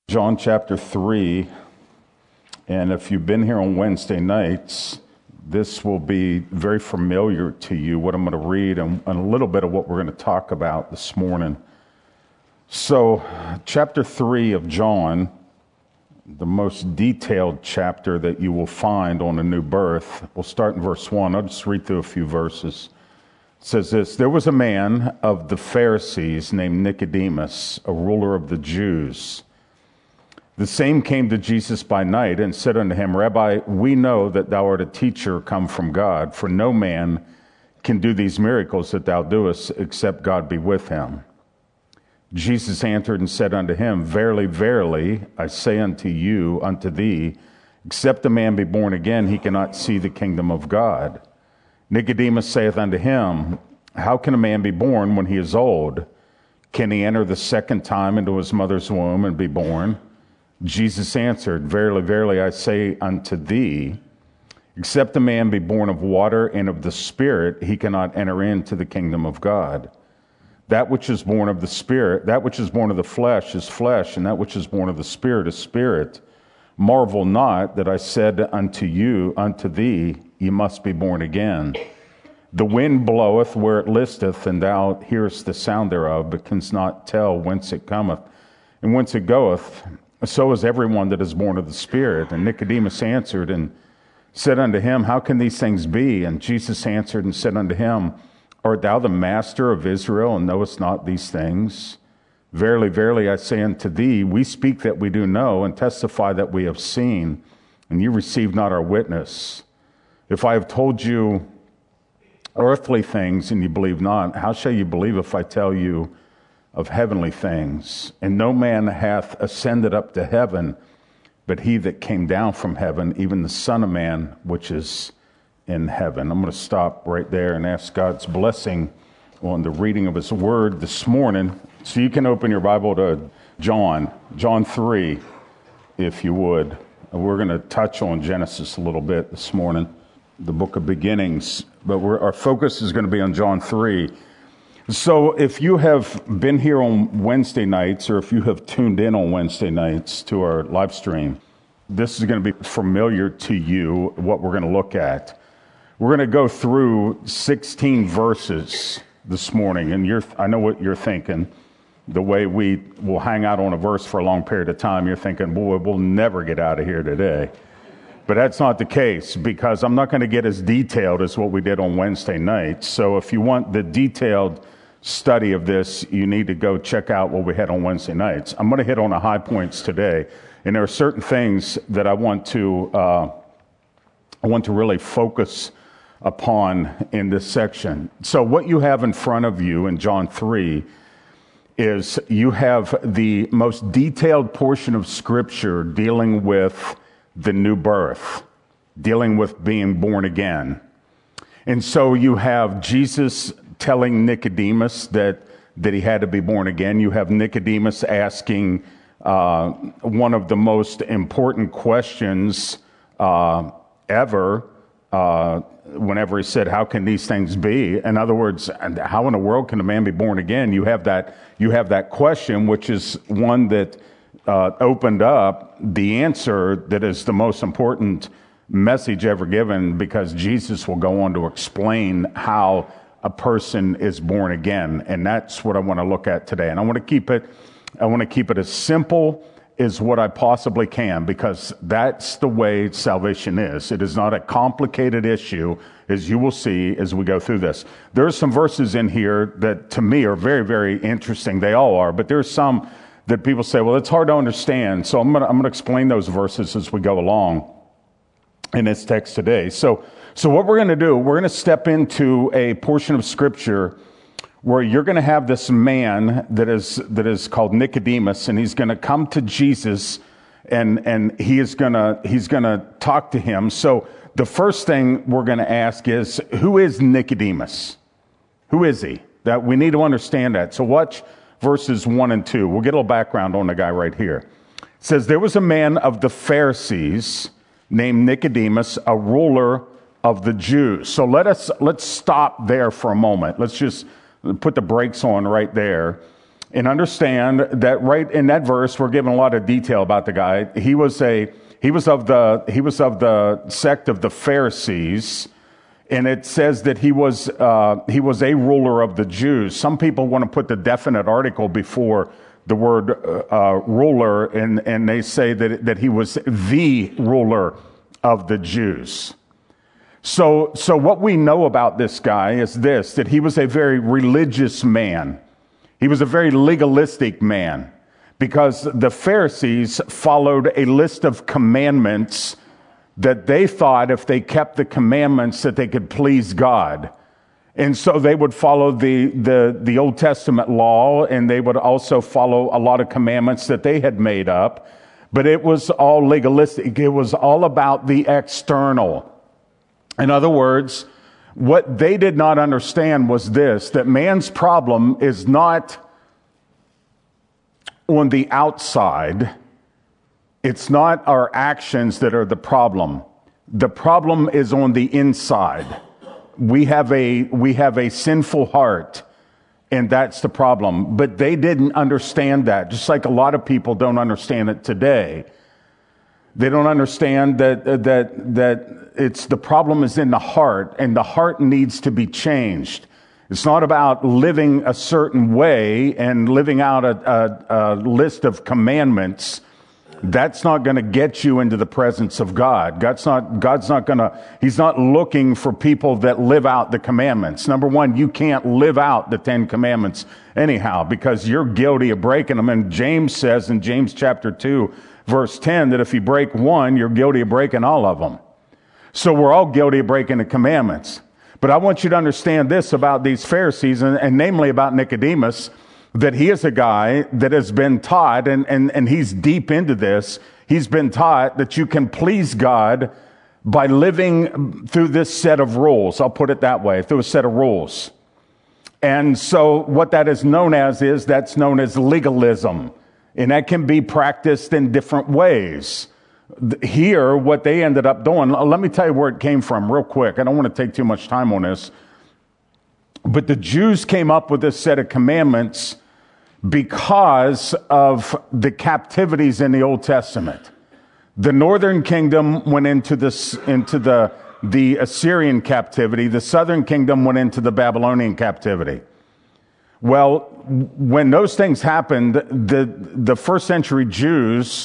John chapter 3, and if you've been here on Wednesday nights, this will be very familiar to you, what I'm going to read and a little bit of what we're going to talk about this morning. So, chapter 3 of John, the most detailed chapter that you will find on the new birth. We'll start in verse 1. I'll just read through a few verses. It says this: "There was a man of the Pharisees named Nicodemus, a ruler of the Jews. The same came to Jesus by night and said unto him, Rabbi, we know that thou art a teacher come from God, for no man can do these miracles that thou doest, except God be with him. Jesus answered and said unto him, Verily, verily, I say unto thee, except a man be born again, he cannot see the kingdom of God. Nicodemus saith unto him, How can a man be born when he is old? Can he enter the second time into his mother's womb and be born? Jesus answered, Verily, verily, I say unto thee, except a man be born of water and of the Spirit, he cannot enter into the kingdom of God. That which is born of the Spirit, that which is born of the flesh is flesh, and that which is born of the Spirit is spirit. Marvel not that I said unto thee, ye must be born again. The wind bloweth where it listeth, and thou hearest the sound thereof, but canst not tell whence it cometh and whence it goeth. So is everyone that is born of the Spirit. And Nicodemus answered and said unto him, How can these things be? And Jesus answered and said unto him, Art thou the master of Israel, and knowest not these things? Verily, verily, I say unto thee, we speak that we do know, and testify that we have seen, and you receive not our witness. If I have told you earthly things, and you believe not, how shall you believe if I tell you of heavenly things? And no man hath ascended up to heaven, but he that came down from heaven, even the Son of Man, which is in heaven." I'm going to stop right there and ask God's blessing on the reading of his word this morning. So you can open your Bible to John 3, if you would. We're going to touch on Genesis a little bit this morning, the book of beginnings, but our focus is going to be on John 3. So if you have been here on Wednesday nights, or if you have tuned in on Wednesday nights to our live stream, this is going to be familiar to you, what we're going to look at. We're going to go through 16 verses this morning, and I know what you're thinking. The way we will hang out on a verse for a long period of time, you're thinking, boy, we'll never get out of here today. But that's not the case, because I'm not going to get as detailed as what we did on Wednesday nights. So if you want the detailed study of this, you need to go check out what we had on Wednesday nights. I'm going to hit on the high points today, and there are certain things that I want to really focus upon in this section. So what you have in front of you in John 3 is you have the most detailed portion of Scripture dealing with the new birth, dealing with being born again. And so you have Jesus telling Nicodemus that he had to be born again. You have Nicodemus asking one of the most important questions ever whenever he said, How can these things be? In other words, how in the world can a man be born again? You have that question, which is one that opened up the answer that is the most important message ever given, because Jesus will go on to explain how a person is born again. And that's what I want to look at today. And I want to keep it as simple as what I possibly can, because that's the way salvation is. It is not a complicated issue, as you will see as we go through this. There are some verses in here that to me are very, very interesting. They all are, but there's some that people say, well, it's hard to understand. So I'm going to explain those verses as we go along in this text today. So what we're going to do, we're going to step into a portion of Scripture where you're going to have this man that is called Nicodemus, and he's going to come to Jesus, and he's going to talk to him. So the first thing we're going to ask is, who is Nicodemus? Who is he? That we need to understand that. So watch verses 1 and 2. We'll get a little background on the guy right here. It says, There was a man of the Pharisees named Nicodemus, a ruler of the Jews. So let's stop there for a moment. Let's just put the brakes on right there. And understand that right in that verse, we're given a lot of detail about the guy. He was of the sect of the Pharisees, and it says that he was a ruler of the Jews. Some people want to put the definite article before the word ruler, and they say that he was the ruler of the Jews. So what we know about this guy is this, that he was a very religious man. He was a very legalistic man, because the Pharisees followed a list of commandments that they thought if they kept the commandments that they could please God. And so they would follow the Old Testament law, and they would also follow a lot of commandments that they had made up. But it was all legalistic. It was all about the external. In other words, what they did not understand was this, that man's problem is not on the outside. It's not our actions that are the problem. The problem is on the inside. We have a sinful heart, and that's the problem. But they didn't understand that, just like a lot of people don't understand it today. They don't understand that it's the problem is in the heart, and the heart needs to be changed. It's not about living a certain way and living out a list of commandments. That's not going to get you into the presence of God. God's not going to, he's not looking for people that live out the commandments. Number one, you can't live out the 10 commandments anyhow, because you're guilty of breaking them. And James says in James chapter 2, verse 10, that if you break one, you're guilty of breaking all of them. So we're all guilty of breaking the commandments. But I want you to understand this about these Pharisees, and namely about Nicodemus, that he is a guy that has been taught, and he's deep into this. He's been taught that you can please God by living through this set of rules. I'll put it that way, through a set of rules. And so what that is known as that's known as legalism. And that can be practiced in different ways. Here, what they ended up doing, let me tell you where it came from real quick. I don't want to take too much time on this. But the Jews came up with this set of commandments because of the captivities in the Old Testament. The northern kingdom went into the Assyrian captivity. The southern kingdom went into the Babylonian captivity. Well, when those things happened, the first century Jews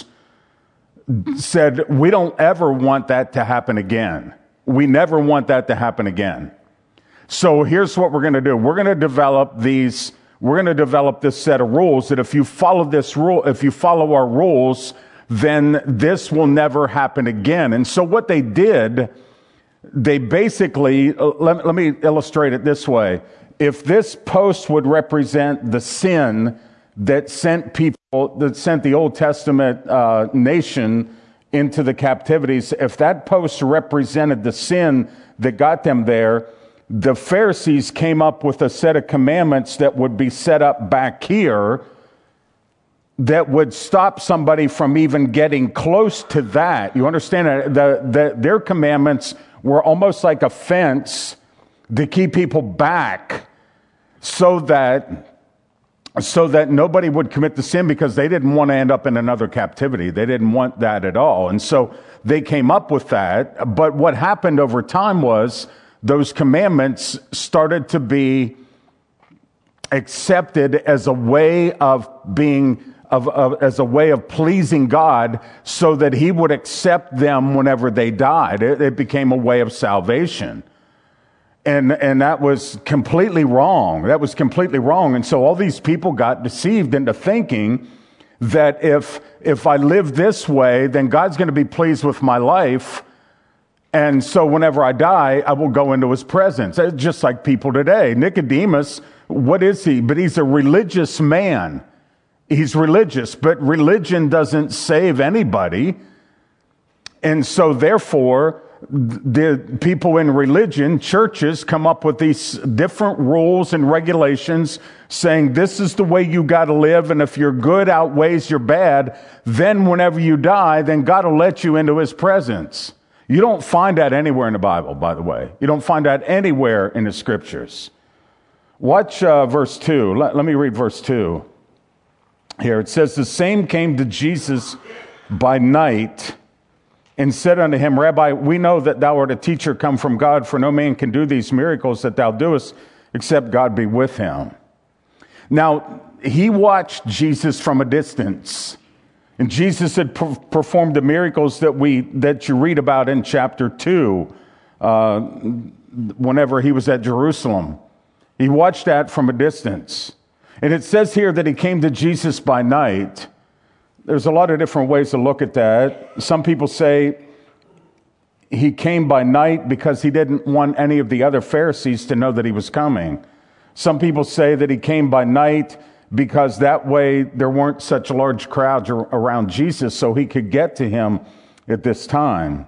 said, we don't ever want that to happen again. We never want that to happen again. So here's what we're going to do. We're going to develop this set of rules that if you follow our rules, then this will never happen again. And so what they did, they basically, let me illustrate it this way. If this post would represent the sin that sent the Old Testament nation into the captivities, if that post represented the sin that got them there, the Pharisees came up with a set of commandments that would be set up back here that would stop somebody from even getting close to that. You understand that their commandments were almost like a fence to keep people back so that nobody would commit the sin, because they didn't want to end up in another captivity. They didn't want that at all. And so they came up with that. But what happened over time was those commandments started to be accepted as a way of as a way of pleasing God, so that he would accept them whenever they died. It became a way of salvation. And that was completely wrong. That was completely wrong. And so all these people got deceived into thinking that if I live this way, then God's going to be pleased with my life. And so whenever I die, I will go into his presence. It's just like people today. Nicodemus, what is he? But he's a religious man. He's religious, but religion doesn't save anybody. And so therefore, the people in religion, churches, come up with these different rules and regulations saying this is the way you got to live, and if your good outweighs your bad, then whenever you die, then God will let you into his presence. You don't find that anywhere in the Bible, by the way. You don't find that anywhere in the scriptures. Watch verse 2. Let me read verse 2. here. It says, the same came to Jesus by night and said unto him, Rabbi, we know that thou art a teacher come from God, for no man can do these miracles that thou doest, except God be with him. Now, he watched Jesus from a distance. And Jesus had performed the miracles that you read about in chapter 2, whenever he was at Jerusalem. He watched that from a distance. And it says here that he came to Jesus by night. There's a lot of different ways to look at that. Some people say he came by night because he didn't want any of the other Pharisees to know that he was coming. Some people say that he came by night because that way there weren't such large crowds around Jesus, so he could get to him at this time.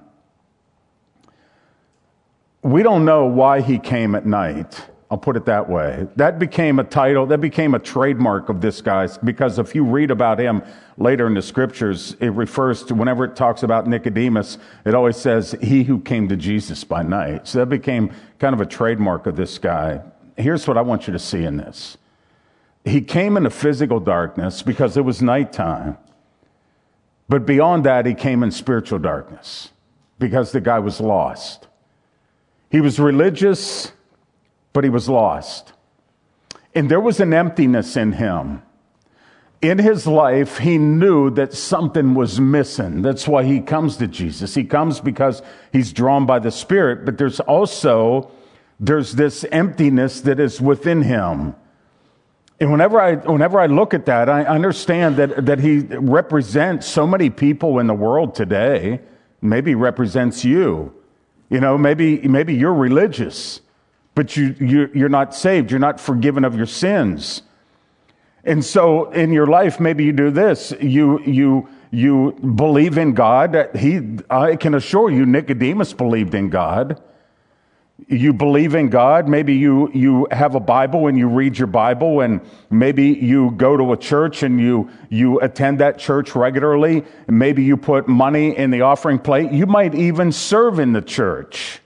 We don't know why he came at night. I'll put it that way. That became a title, that became a trademark of this guy, because if you read about him later in the scriptures, it refers to, whenever it talks about Nicodemus, it always says, he who came to Jesus by night. So that became kind of a trademark of this guy. Here's what I want you to see in this. He came into physical darkness because it was nighttime. But beyond that, he came in spiritual darkness because the guy was lost. He was religious, but he was lost. And there was an emptiness in him. In his life, he knew that something was missing. That's why he comes to Jesus. He comes because he's drawn by the Spirit, but there's this emptiness that is within him. And whenever I look at that, I understand that he represents so many people in the world today. Maybe he represents you. You know, maybe you're religious, but you're not saved. You're not forgiven of your sins. And so in your life, maybe you do this. You believe in God. I can assure you, Nicodemus believed in God. You believe in God. Maybe you have a Bible and you read your Bible, and maybe you go to a church and you attend that church regularly. And maybe you put money in the offering plate. You might even serve in the church.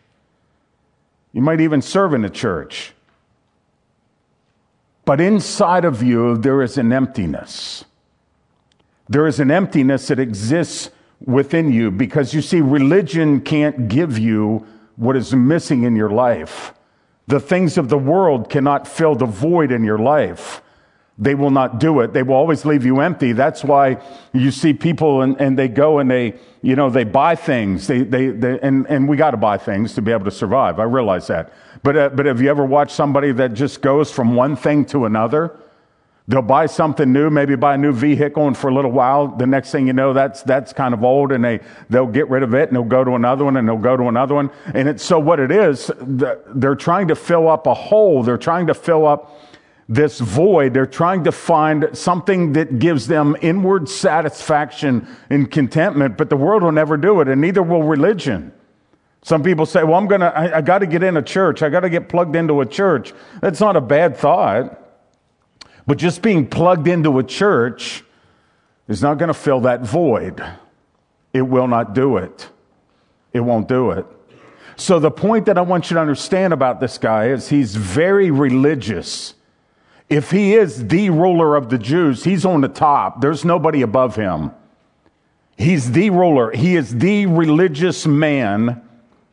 But inside of you, there is an emptiness. There is an emptiness that exists within you, because you see, religion can't give you what is missing in your life. The things of the world cannot fill the void in your life. They will not do it. They will always leave you empty. That's why you see people and they go and they buy things. And we got to buy things to be able to survive. I realize that. But have you ever watched somebody that just goes from one thing to another? They'll buy something new, maybe buy a new vehicle, and for a little while, the next thing you know, that's kind of old, and they'll get rid of it, and they'll go to another one, and they'll go to another one. And it's so what it is, they're trying to fill up a hole. They're trying to fill up this void. They're trying to find something that gives them inward satisfaction and contentment, but the world will never do it, and neither will religion. Some people say, well, I got to get in a church. I got to get plugged into a church. That's not a bad thought. But just being plugged into a church is not going to fill that void. It will not do it. It won't do it. So the point that I want you to understand about this guy is he's very religious. If he is the ruler of the Jews, he's on the top. There's nobody above him. He's the ruler. He is the religious man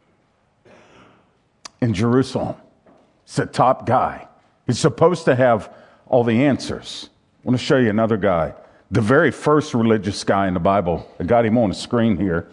in Jerusalem. He's the top guy. He's supposed to have all the answers. I want to show you another guy. The very first religious guy in the Bible. I got him on the screen here.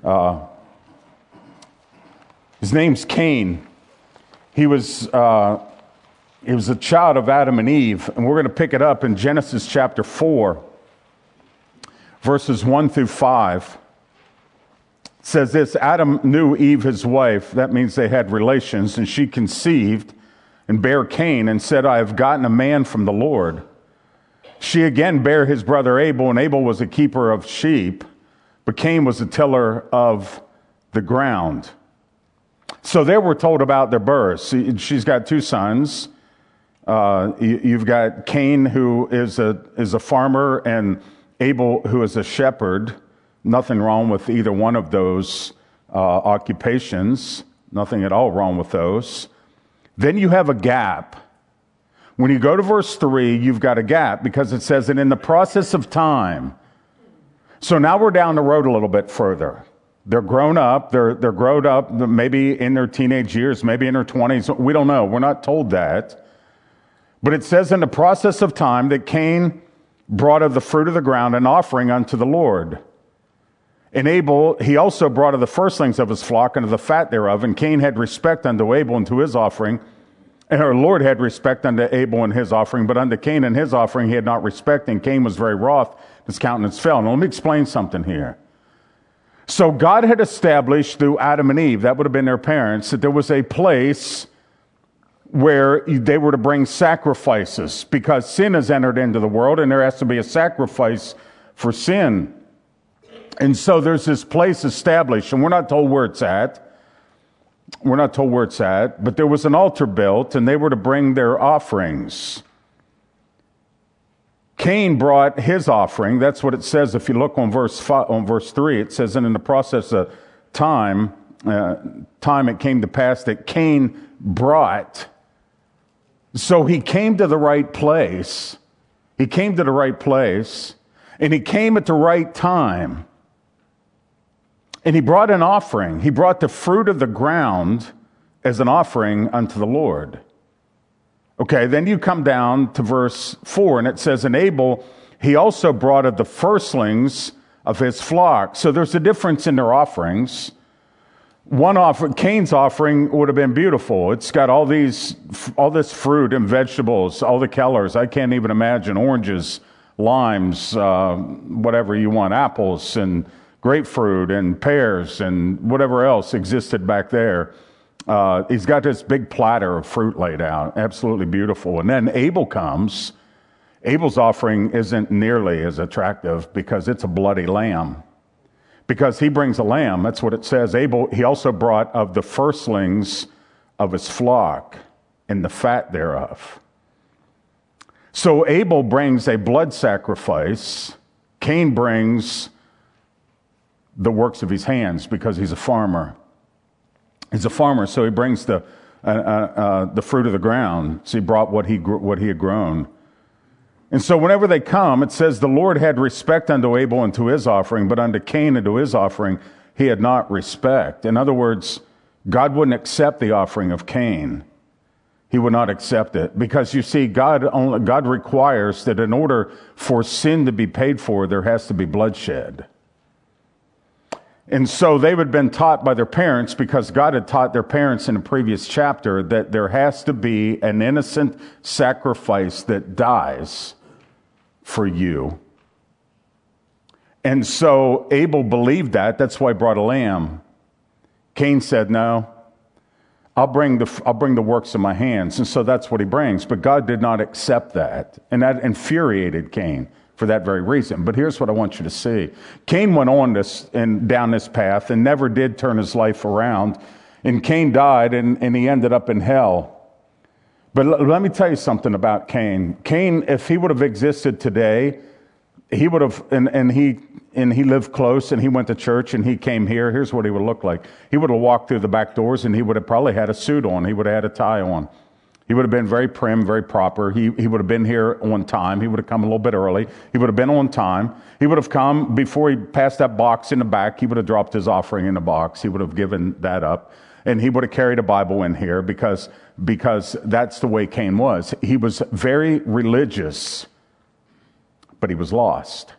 His name's Cain. He was a child of Adam and Eve. And we're going to pick it up in Genesis chapter 4, verses 1 through 5. It says this: Adam knew Eve, his wife. That means they had relations. And she conceived and bare Cain, and said, I have gotten a man from the Lord. She again bare his brother Abel, and Abel was a keeper of sheep, but Cain was a tiller of the ground. So there we're told about their births. She's got two sons. You've got Cain, who is a farmer, and Abel, who is a shepherd. Nothing wrong with either one of those occupations. Nothing at all wrong with those. Then you have a gap When you go to verse 3, you've got a gap because it says, and in the process of time. So now we're down the road a little bit further. They're grown up. They're grown up, maybe in their teenage years, maybe in their 20s. We don't know. We're not told that. But it says in the process of time that Cain brought of the fruit of the ground an offering unto the Lord. And Abel, he also brought of the firstlings of his flock and of the fat thereof. And Cain had respect unto Abel and to his offering. And our Lord had respect unto Abel and his offering. But unto Cain and his offering he had not respect. And Cain was very wroth. His countenance fell. Now let me explain something here. So God had established through Adam and Eve, that would have been their parents, that there was a place where they were to bring sacrifices because sin has entered into the world and there has to be a sacrifice for sin. And so there's this place established, and we're not told where it's at. We're not told where it's at, but there was an altar built and they were to bring their offerings. Cain brought his offering. That's what it says. If you look on verse 3, it says, and in the process of time it came to pass that Cain brought. So he came to the right place. He came to the right place, and he came at the right time. And he brought an offering. He brought the fruit of the ground as an offering unto the Lord. Okay, then you come down to verse 4, and it says, and Abel, he also brought of the firstlings of his flock. So there's a difference in their offerings. Cain's offering would have been beautiful. It's got all this fruit and vegetables, all the colors. I can't even imagine. Oranges, limes, whatever you want, apples and grapefruit and pears and whatever else existed back there. He's got this big platter of fruit laid out. Absolutely beautiful. And then Abel comes. Abel's offering isn't nearly as attractive because it's a bloody lamb. Because he brings a lamb, that's what it says. Abel, he also brought of the firstlings of his flock and the fat thereof. So Abel brings a blood sacrifice. Cain brings the works of his hands because he's a farmer. He's a farmer, so he brings the fruit of the ground. So he brought what he had grown. And so whenever they come, it says the Lord had respect unto Abel and to his offering, but unto Cain and to his offering he had not respect. In other words, God wouldn't accept the offering of Cain. He would not accept it. Because you see, God requires that in order for sin to be paid for, there has to be bloodshed. And so they had been taught by their parents, because God had taught their parents in a previous chapter, that there has to be an innocent sacrifice that dies for you. And so Abel believed that. That's why he brought a lamb. Cain said, no, I'll bring the works of my hands. And so that's what he brings. But God did not accept that. And that infuriated Cain for that very reason. But here's what I want you to see. Cain went on down this path and never did turn his life around. And Cain died and he ended up in hell. But let me tell you something about Cain. Cain, if he would have existed today, he would have, and he lived close and he went to church and he came here, here's what he would look like. He would have walked through the back doors and he would have probably had a suit on. He would have had a tie on. He would have been very prim, very proper. He would have been here on time. He would have come a little bit early. He would have been on time. He would have come before he passed that box in the back. He would have dropped his offering in the box. He would have given that up. And he would have carried a Bible in here because that's the way Cain was. He was very religious, but he was lost.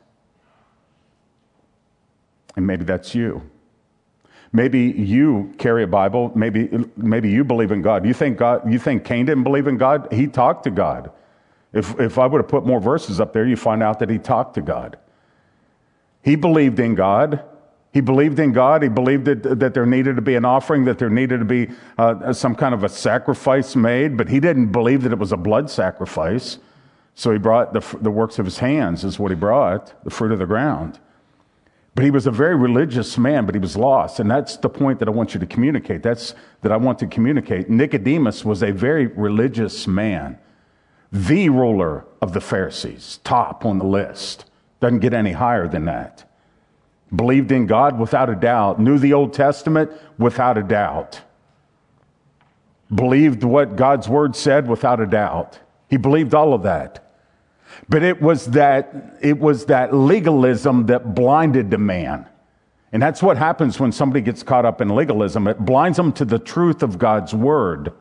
And maybe that's you. Maybe you carry a Bible. Maybe you believe in God. You think Cain didn't believe in God? He talked to God. If I would have put more verses up there, you find out that he talked to God. He believed in God. He believed in God. He believed that there needed to be an offering, that there needed to be some kind of a sacrifice made, but he didn't believe that it was a blood sacrifice. So he brought the works of his hands is what he brought, the fruit of the ground. But he was a very religious man, but he was lost. And that's the point that I want you to communicate. That I want to communicate. Nicodemus was a very religious man. The ruler of the Pharisees, top on the list. Doesn't get any higher than that. Believed in God without a doubt. Knew the Old Testament without a doubt. Believed what God's word said without a doubt. He believed all of that. But it was that legalism that blinded the man. And that's what happens when somebody gets caught up in legalism. It blinds them to the truth of God's word.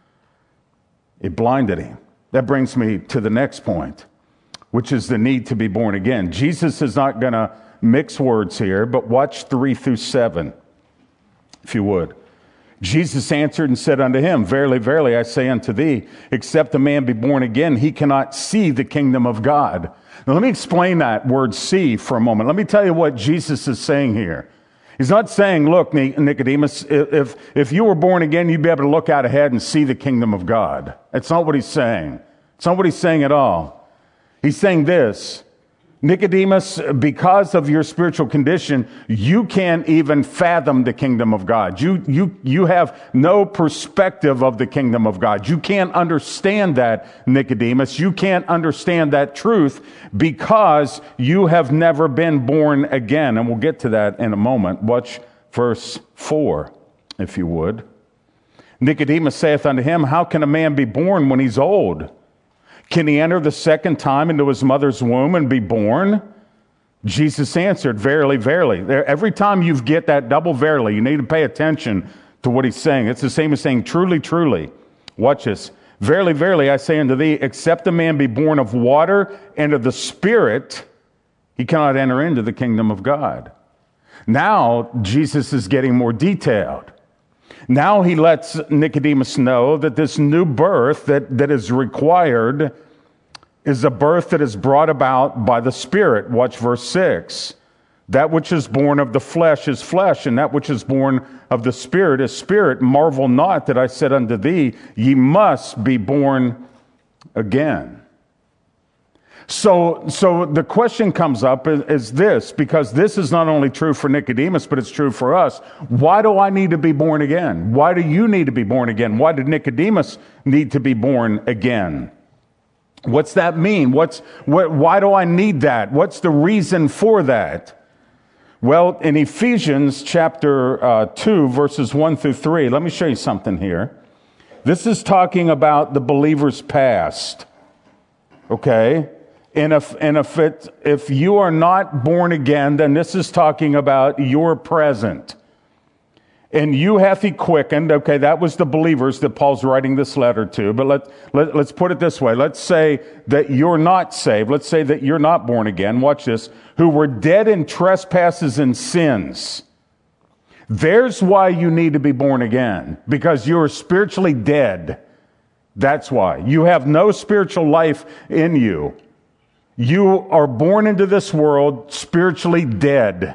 It blinded him. That brings me to the next point, which is the need to be born again. Jesus is not going to mix words here, but watch 3-7, if you would. Jesus answered and said unto him, Verily, verily, I say unto thee, except a man be born again, he cannot see the kingdom of God. Now, let me explain that word see for a moment. Let me tell you what Jesus is saying here. He's not saying, look, Nicodemus, if you were born again, you'd be able to look out ahead and see the kingdom of God. That's not what he's saying. It's not what he's saying at all. He's saying this, Nicodemus, because of your spiritual condition, you can't even fathom the kingdom of God. You have no perspective of the kingdom of God. You can't understand that, Nicodemus. You can't understand that truth because you have never been born again. And we'll get to that in a moment. Watch verse 4, if you would. Nicodemus saith unto him, How can a man be born when he's old? Can he enter the second time into his mother's womb and be born? Jesus answered, Verily, verily. Every time you get that double verily, you need to pay attention to what he's saying. It's the same as saying, Truly, truly. Watch this. Verily, verily, I say unto thee, except a man be born of water and of the Spirit, he cannot enter into the kingdom of God. Now, Jesus is getting more detailed. Now he lets Nicodemus know that this new birth that is required is a birth that is brought about by the Spirit. Watch verse 6. That which is born of the flesh is flesh, and that which is born of the Spirit is spirit. Marvel not that I said unto thee, ye must be born again. So the question comes up is this, because this is not only true for Nicodemus, but it's true for us. Why do I need to be born again? Why do you need to be born again? Why did Nicodemus need to be born again? What's that mean? Why do I need that? What's the reason for that? Well, in Ephesians chapter 2, verses 1-3, let me show you something here. This is talking about the believer's past. Okay? And if you are not born again, then this is talking about your present. And you hath he quickened. Okay, that was the believers that Paul's writing this letter to. But let's put it this way. Let's say that you're not saved. Let's say that you're not born again. Watch this. Who were dead in trespasses and sins. There's why you need to be born again. Because you are spiritually dead. That's why. You have no spiritual life in you. You are born into this world spiritually dead.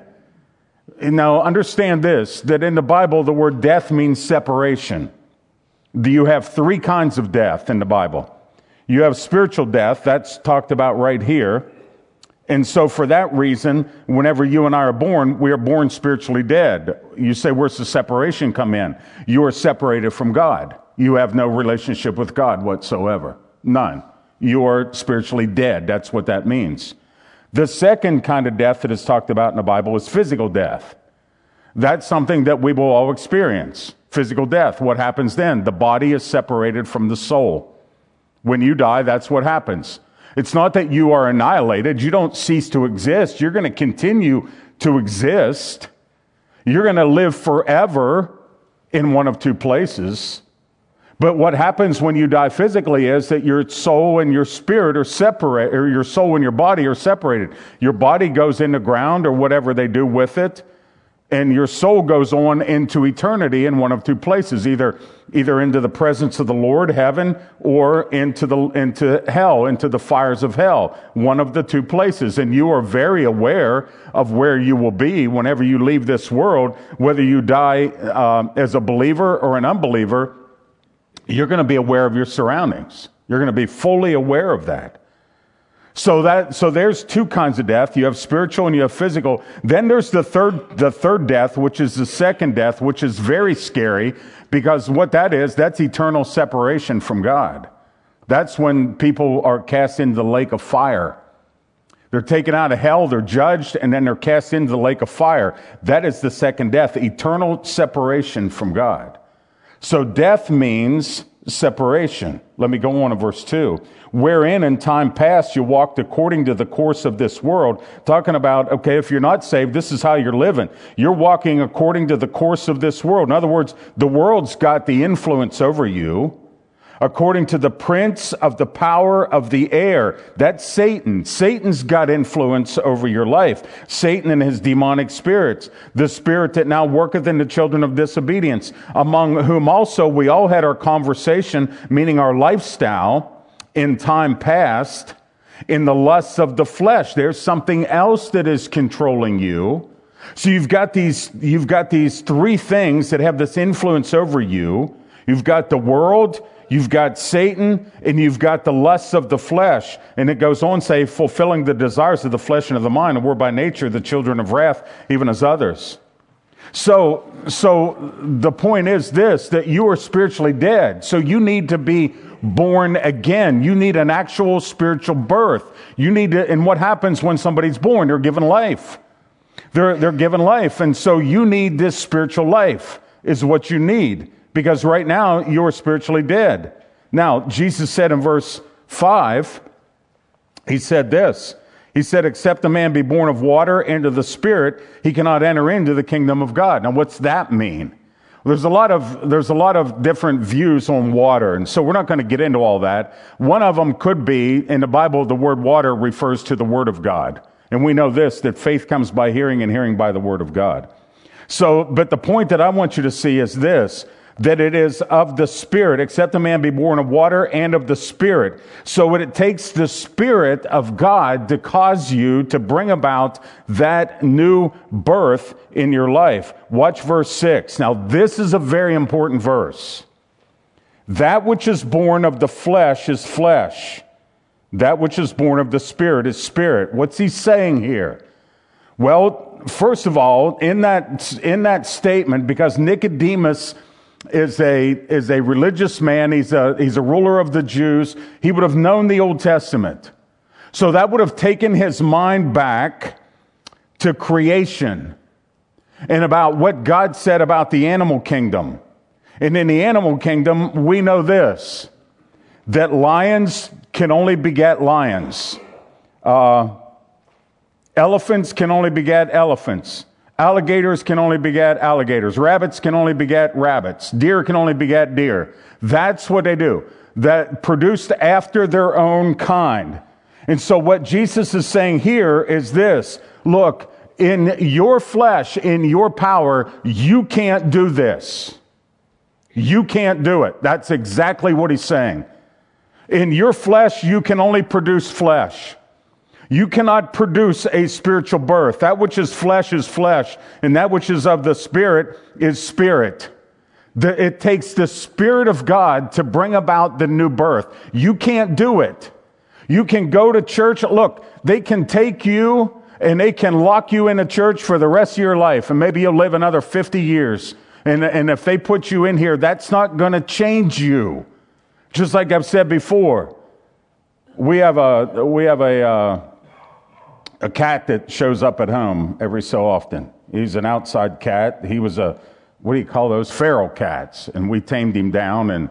Now, understand this, that in the Bible, the word death means separation. You have three kinds of death in the Bible. You have spiritual death, that's talked about right here. And so for that reason, whenever you and I are born, we are born spiritually dead. You say, where's the separation come in? You are separated from God. You have no relationship with God whatsoever. None. You are spiritually dead. That's what that means. The second kind of death that is talked about in the Bible is physical death. That's something that we will all experience. Physical death. What happens then? The body is separated from the soul. When you die, that's what happens. It's not that you are annihilated. You don't cease to exist. You're going to continue to exist. You're going to live forever in one of two places. But what happens when you die physically is that your soul and your spirit are separated, or your soul and your body are separated. Your body goes in the ground or whatever they do with it, and your soul goes on into eternity in one of two places, either into the presence of the Lord, heaven, or into hell, into the fires of hell. One of the two places. And you are very aware of where you will be whenever you leave this world, whether you die as a believer or an unbeliever. You're going to be aware of your surroundings. You're going to be fully aware of that. So there's two kinds of death. You have spiritual and you have physical. Then there's the third death, which is the second death, which is very scary because what that is, that's eternal separation from God. That's when people are cast into the lake of fire. They're taken out of hell, they're judged, and then they're cast into the lake of fire. That is the second death, eternal separation from God. So death means separation. Let me go on to verse 2. Wherein in time past you walked according to the course of this world. Talking about, okay, if you're not saved, this is how you're living. You're walking according to the course of this world. In other words, the world's got the influence over you. According to the prince of the power of the air. That's Satan. Satan's got influence over your life. Satan and his demonic spirits. The spirit that now worketh in the children of disobedience, among whom also we all had our conversation, meaning our lifestyle, in time past, in the lusts of the flesh. There's something else that is controlling you. So you've got these three things that have this influence over you. You've got the world, you've got Satan, and you've got the lusts of the flesh. And it goes on to say, fulfilling the desires of the flesh and of the mind, and we're by nature the children of wrath, even as others. So the point is this, that you are spiritually dead. So you need to be born again. You need an actual spiritual birth. You need to, and what happens when somebody's born? They're given life. They're given life. And so you need this spiritual life is what you need. Because right now, you're spiritually dead. Now, Jesus said in verse 5, he said this. He said, except a man be born of water and of the Spirit, he cannot enter into the kingdom of God. Now, what's that mean? There's a lot of different views on water, and so we're not going to get into all that. One of them could be, in the Bible, the word water refers to the Word of God. And we know this, that faith comes by hearing and hearing by the Word of God. So, but the point that I want you to see is this, that it is of the Spirit, except a man be born of water and of the Spirit. So it takes the Spirit of God to cause you to bring about that new birth in your life. Watch verse 6. Now this is a very important verse. That which is born of the flesh is flesh. That which is born of the Spirit is spirit. What's he saying here? Well, first of all, in that statement, because Nicodemus is a religious man. He's a ruler of the Jews. He would have known the Old Testament. So that would have taken his mind back to creation and about what God said about the animal kingdom. And in the animal kingdom, we know this, that lions can only beget lions. Elephants can only beget elephants. Alligators can only beget alligators. Rabbits can only beget rabbits. Deer can only beget deer. That's what they do. That produced after their own kind. And so what Jesus is saying here is this. Look, in your flesh, in your power, you can't do this. You can't do it. That's exactly what he's saying. In your flesh, you can only produce flesh. You cannot produce a spiritual birth. That which is flesh, and that which is of the Spirit is spirit. It takes the Spirit of God to bring about the new birth. You can't do it. You can go to church. Look, they can take you and they can lock you in a church for the rest of your life, and maybe you'll live another 50 years. And if they put you in here, that's not going to change you. Just like I've said before, we have a cat that shows up at home every so often. He's an outside cat. He was what do you call those? Feral cats. And we tamed him down. And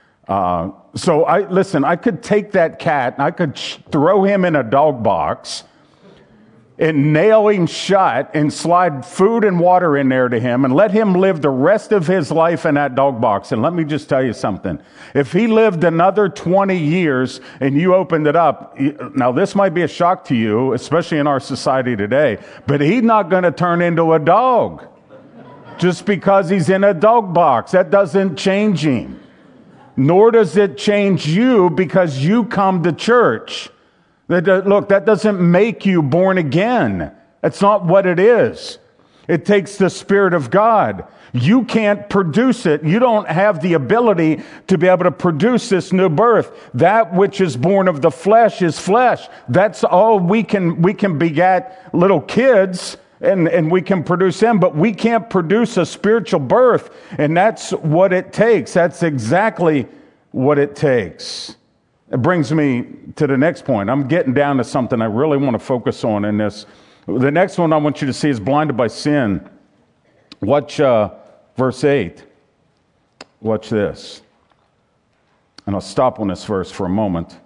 so I could take that cat and I could throw him in a dog box and nail him shut and slide food and water in there to him and let him live the rest of his life in that dog box. And let me just tell you something. If he lived another 20 years and you opened it up, now this might be a shock to you, especially in our society today, but he's not going to turn into a dog just because he's in a dog box. That doesn't change him. Nor does it change you because you come to church. Look, that doesn't make you born again. That's not what it is. It takes the Spirit of God. You can't produce it. You don't have the ability to be able to produce this new birth. That which is born of the flesh is flesh. That's all we can beget little kids and we can produce them, but we can't produce a spiritual birth. And that's what it takes. That's exactly what it takes. It brings me to the next point. I'm getting down to something I really want to focus on in this. The next one I want you to see is blinded by sin. Watch verse 8. Watch this. And I'll stop on this verse for a moment.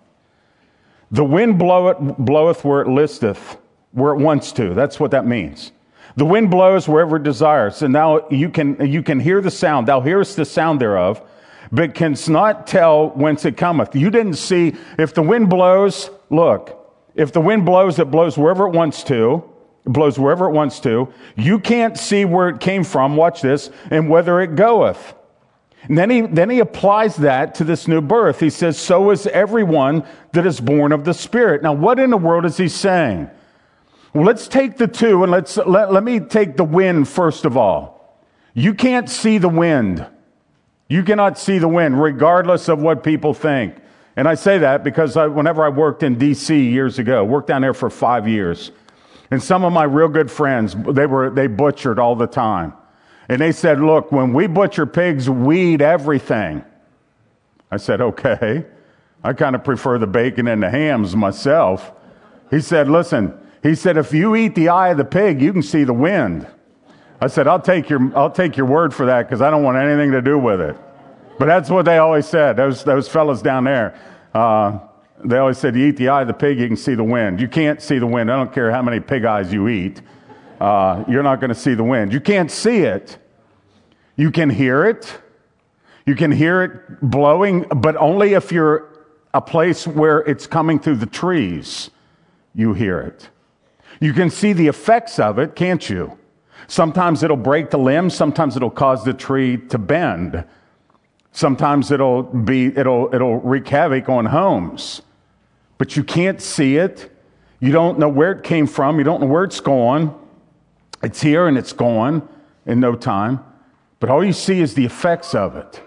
The wind bloweth where it listeth, where it wants to. That's what that means. The wind blows wherever it desires. And now you can hear the sound. Thou hearest the sound thereof, but canst not tell whence it cometh. You didn't see, if the wind blows, look, if the wind blows, it blows wherever it wants to. It blows wherever it wants to. You can't see where it came from, watch this, and whither it goeth. And then he applies that to this new birth. He says, so is everyone that is born of the Spirit. Now, what in the world is he saying? Well, let's take the two, and let me take the wind first of all. You can't see the wind. You cannot see the wind, regardless of what people think. And I say that because whenever I worked in D.C. years ago, worked down there for 5 years, and some of my real good friends, they butchered all the time. And they said, look, when we butcher pigs, we eat everything. I said, okay. I kind of prefer the bacon and the hams myself. He said, listen, if you eat the eye of the pig, you can see the wind. I said, I'll take your word for that because I don't want anything to do with it. But that's what they always said. Those fellas down there, they always said, you eat the eye of the pig, you can see the wind. You can't see the wind. I don't care how many pig eyes you eat. You're not going to see the wind. You can't see it. You can hear it. You can hear it blowing, but only if you're a place where it's coming through the trees, you hear it. You can see the effects of it, can't you? Sometimes it'll break the limbs. Sometimes it'll cause the tree to bend. Sometimes it'll wreak havoc on homes. But you can't see it. You don't know where it came from. You don't know where it's going. It's here and it's gone in no time. But all you see is the effects of it.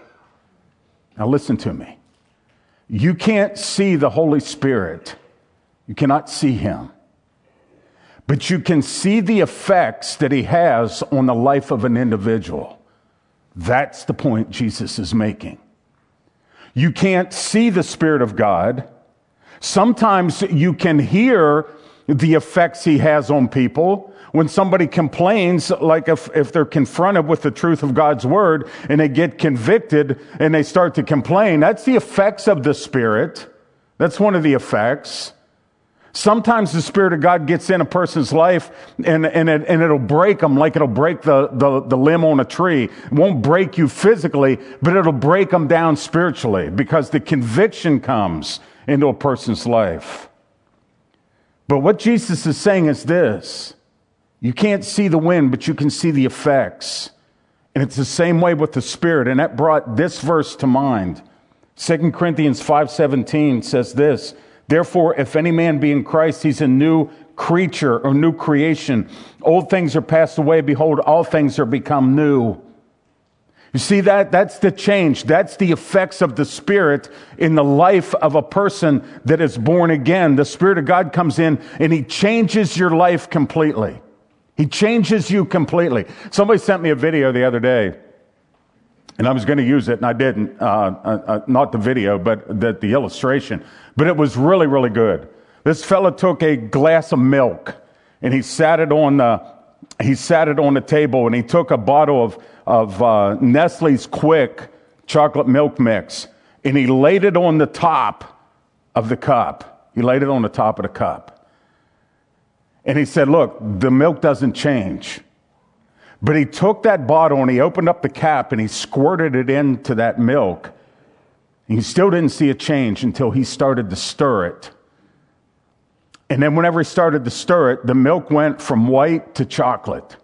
Now listen to me. You can't see the Holy Spirit. You cannot see him. But you can see the effects that he has on the life of an individual. That's the point Jesus is making. You can't see the Spirit of God. Sometimes you can hear the effects he has on people. When somebody complains, like if they're confronted with the truth of God's word and they get convicted and they start to complain, that's the effects of the Spirit. That's one of the effects. Sometimes the Spirit of God gets in a person's life and it'll break them like it'll break the limb on a tree. It won't break you physically, but it'll break them down spiritually because the conviction comes into a person's life. But what Jesus is saying is this. You can't see the wind, but you can see the effects. And it's the same way with the Spirit. And that brought this verse to mind. 2 Corinthians 5:17 says this, therefore, if any man be in Christ, he's a new creature or new creation. Old things are passed away. Behold, all things are become new. You see that's the change. That's the effects of the Spirit in the life of a person that is born again. The Spirit of God comes in and he changes your life completely. He changes you completely. Somebody sent me a video the other day, and I was going to use it, and I didn't. Not the video, but the illustration. But it was really, really good. This fella took a glass of milk, and he sat it on the table, and he took a bottle of Nestle's Quick chocolate milk mix, and he laid it on the top of the cup. He laid it on the top of the cup. And he said, look, the milk doesn't change. But he took that bottle and he opened up the cap and he squirted it into that milk. And he still didn't see a change until he started to stir it. And then whenever he started to stir it, the milk went from white to chocolate.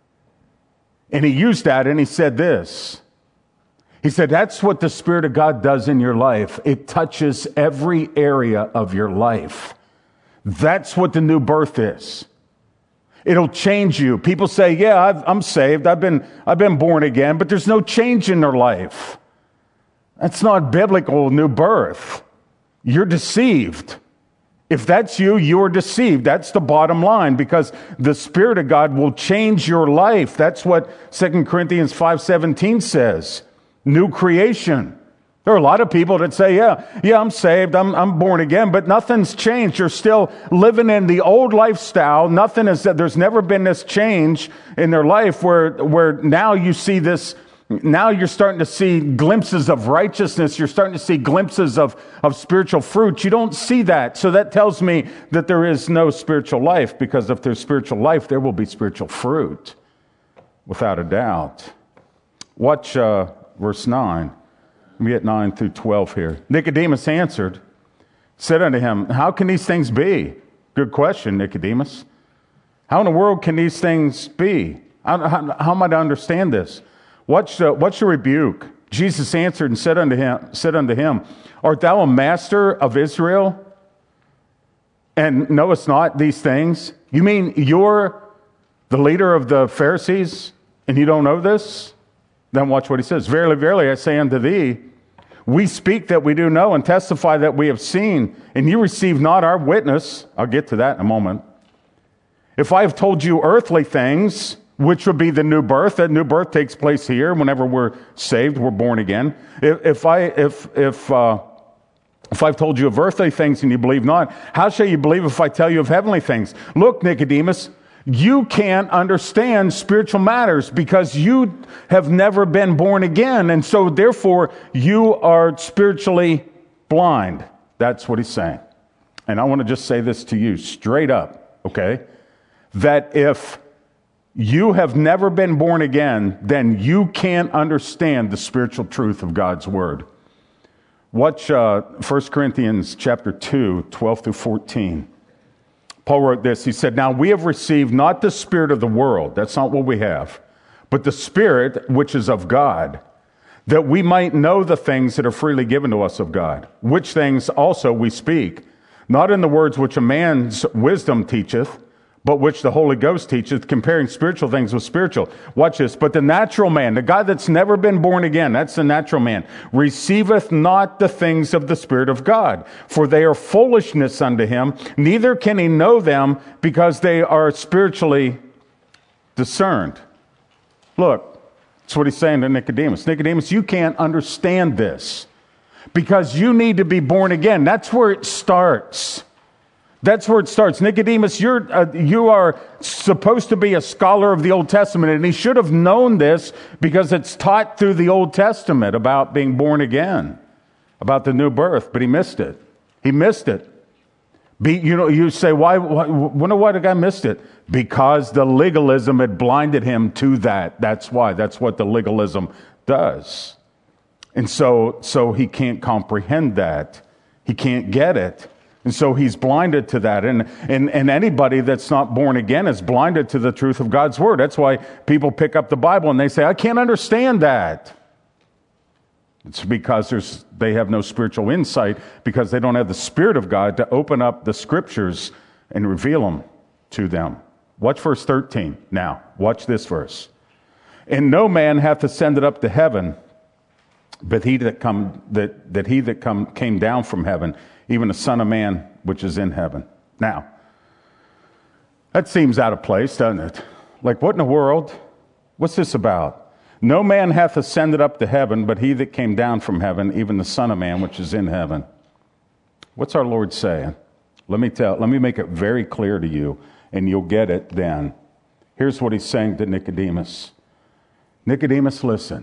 And he used that and he said this. He said, that's what the Spirit of God does in your life. It touches every area of your life. That's what the new birth is. It'll change you. People say, yeah, I'm saved. I've been born again, but there's no change in their life. That's not biblical new birth. You're deceived. If that's you, you're deceived. That's the bottom line, because the Spirit of God will change your life. That's what 2 Corinthians 5:17 says. New creation. There are a lot of people that say, yeah, I'm saved, I'm born again, but nothing's changed. You're still living in the old lifestyle. There's never been this change in their life where now you see this Now you're starting to see glimpses of righteousness. You're starting to see glimpses of spiritual fruit. You don't see that. So that tells me that there is no spiritual life, because if there's spiritual life, there will be spiritual fruit, without a doubt. Watch verse 9. We get 9 through 12 here. Nicodemus answered, said unto him, how can these things be? Good question, Nicodemus. How in the world can these things be? How am I to understand this? What's the rebuke? Jesus answered and said unto him, art thou a master of Israel, and knowest not these things? You mean you're the leader of the Pharisees, and you don't know this? Then watch what he says. Verily, verily, I say unto thee, we speak that we do know, and testify that we have seen, and you receive not our witness. I'll get to that in a moment. If I have told you earthly things, which would be the new birth, that new birth takes place here whenever we're saved, we're born again. If I've told you of earthly things and you believe not, how shall you believe if I tell you of heavenly things? Look, Nicodemus, you can't understand spiritual matters because you have never been born again. And so therefore you are spiritually blind. That's what he's saying. And I want to just say this to you straight up, okay? That if you have never been born again, then you can't understand the spiritual truth of God's word. Watch 1 Corinthians chapter 2, 12 through 14. Paul wrote this. He said, now we have received not the spirit of the world. That's not what we have. But the Spirit which is of God, that we might know the things that are freely given to us of God, which things also we speak, not in the words which a man's wisdom teacheth, but which the Holy Ghost teacheth, comparing spiritual things with spiritual. Watch this. But the natural man, the guy that's never been born again, that's the natural man, receiveth not the things of the Spirit of God, for they are foolishness unto him, neither can he know them, because they are spiritually discerned. Look, that's what he's saying to Nicodemus. Nicodemus, you can't understand this because you need to be born again. That's where it starts. That's where it starts. Nicodemus, you are supposed to be a scholar of the Old Testament, and he should have known this because it's taught through the Old Testament about being born again, about the new birth, but he missed it. He missed it. You say, why did I missed it? Because the legalism had blinded him to that. That's why. That's what the legalism does. And so he can't comprehend that. He can't get it. And so he's blinded to that. And anybody that's not born again is blinded to the truth of God's word. That's why people pick up the Bible and they say, I can't understand that. It's because they have no spiritual insight, because they don't have the Spirit of God to open up the Scriptures and reveal them to them. Watch verse 13 now. Watch this verse. And no man hath ascended up to heaven, but he that came down from heaven, even the Son of Man which is in heaven. Now, that seems out of place, doesn't it? Like, what in the world? What's this about? No man hath ascended up to heaven, but he that came down from heaven, even the Son of Man which is in heaven. What's our Lord saying? Let me make it very clear to you, and you'll get it then. Here's what he's saying to Nicodemus. Nicodemus, listen.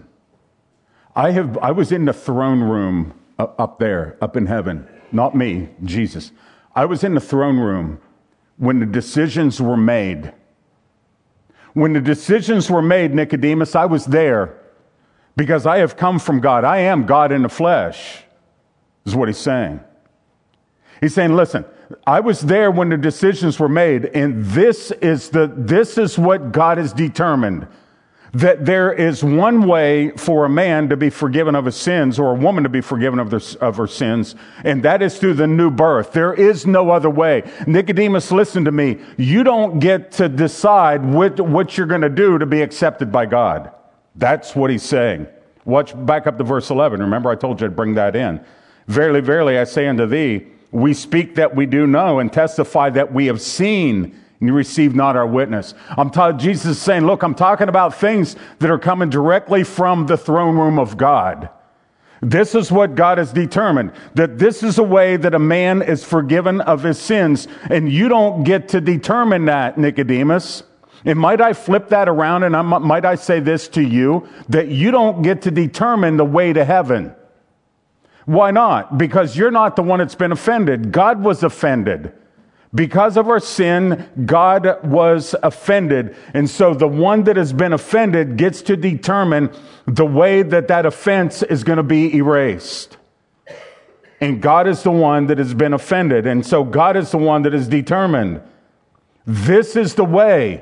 I was in the throne room up there, up in heaven. Not me, Jesus. I was in the throne room when the decisions were made. When the decisions were made, Nicodemus, I was there because I have come from God. I am God in the flesh, is what he's saying. He's saying, listen, I was there when the decisions were made, and this is what God has determined. That there is one way for a man to be forgiven of his sins, or a woman to be forgiven of her sins, and that is through the new birth. There is no other way. Nicodemus, listen to me. You don't get to decide what you're going to do to be accepted by God. That's what he's saying. Watch back up to verse 11. Remember, I told you I'd bring that in. Verily, verily, I say unto thee, we speak that we do know, and testify that we have seen, and you receive not our witness. Jesus is saying, look, I'm talking about things that are coming directly from the throne room of God. This is what God has determined, that this is a way that a man is forgiven of his sins, and you don't get to determine that, Nicodemus. And might I flip that around and might I say this to you, that you don't get to determine the way to heaven. Why not? Because you're not the one that's been offended. God was offended. Because of our sin, God was offended. And so the one that has been offended gets to determine the way that that offense is going to be erased. And God is the one that has been offended. And so God is the one that is determined. This is the way.